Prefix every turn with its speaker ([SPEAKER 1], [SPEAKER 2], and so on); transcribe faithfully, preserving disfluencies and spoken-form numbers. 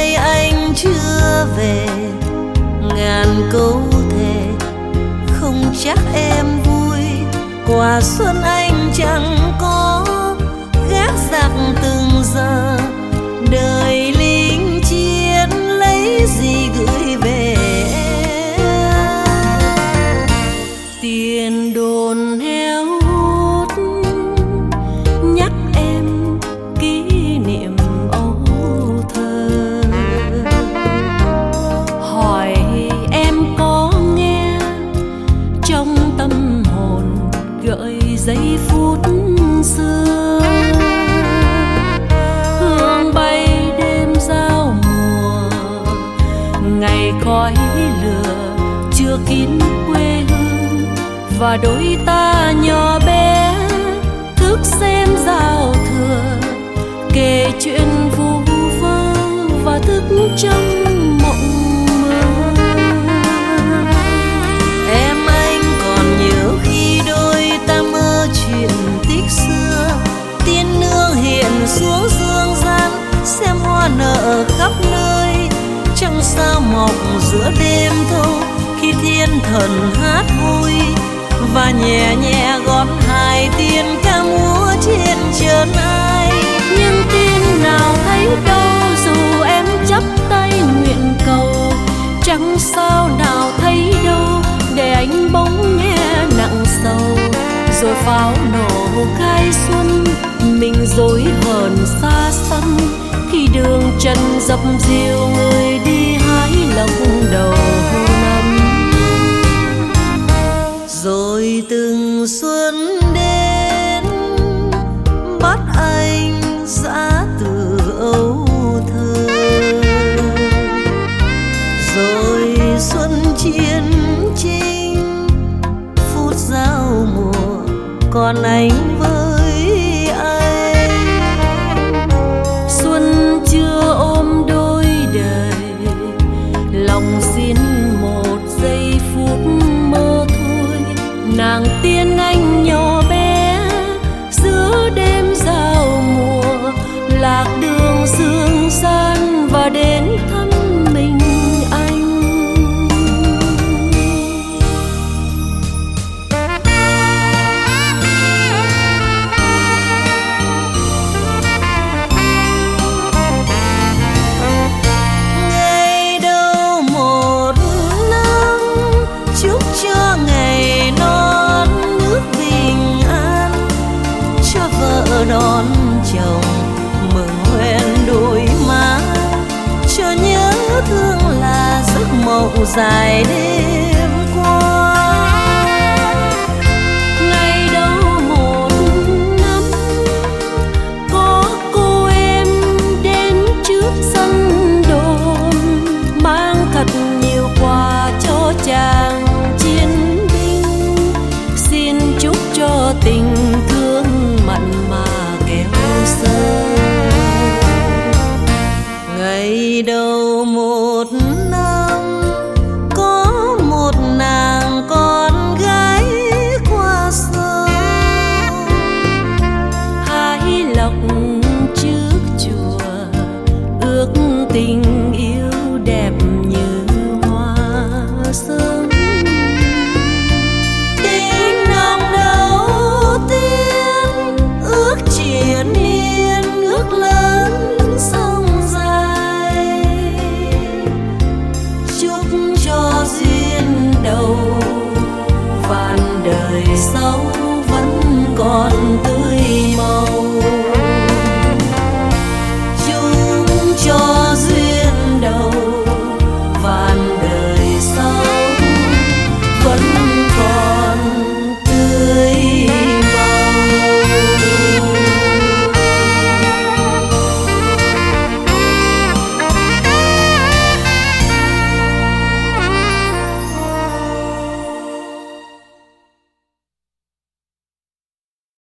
[SPEAKER 1] nay anh chưa về, ngàn câu thề không chắc em vui. Qua xuân anh chẳng có gác giặc từng giờ, đời lính chiến lấy gì gửi về. Tiền đồn heo hút nhắc em kỷ niệm âu thơ. Hỏi em có nghe trong tâm hồn gợi giây phút xưa, hương bay đêm giao mùa, ngày khói lửa chưa kín quê hương. Và đôi ta nhỏ bé thức xem giao thừa, kể chuyện vu vơ và thức trong mộng mơ. Em anh còn nhớ khi đôi ta mơ chuyện tích xưa, tiên nương hiện xuống dương gian xem hoa nở khắp nơi. Trăng sao mọc giữa đêm thâu khi thiên thần hát vui, và nhẹ nhẹ gót hai tiên ca múa trên trần ai. Nhưng tiên nào thấy đâu dù em chắp tay nguyện cầu, chẳng sao nào thấy đâu để anh bỗng nghe nặng sầu. Rồi pháo nổ khai xuân, mình dối hờn xa xăm, khi đường trần dập dìu người đi hái lộc đầu năm. Rồi từng xuân đến bắt anh giã từ âu thơ, rồi xuân chiến chinh phút giao mùa còn anh với anh. Xuân chưa ôm đôi đời, lòng xin một giây phút mơ thôi. Nàng tiên anh nhỏ bé giữa đêm giao mùa, lạc đường dương gian và đến thăm mình anh. Ngày đâu một năm chúc cho ngày non nước bình an, cho vợ đón chồng mừng hoen đôi má, cho nhớ thương là giấc mộng dài đêm qua. Ngày đâu một năm có cô em đến trước sân đồn, mang thật nhiều quà cho chàng chiến binh, xin chúc cho tình thương mặn mà kéo sơn. Ngày đầu một năm có một nàng con gái qua sông, hái lộc trước chùa ước tình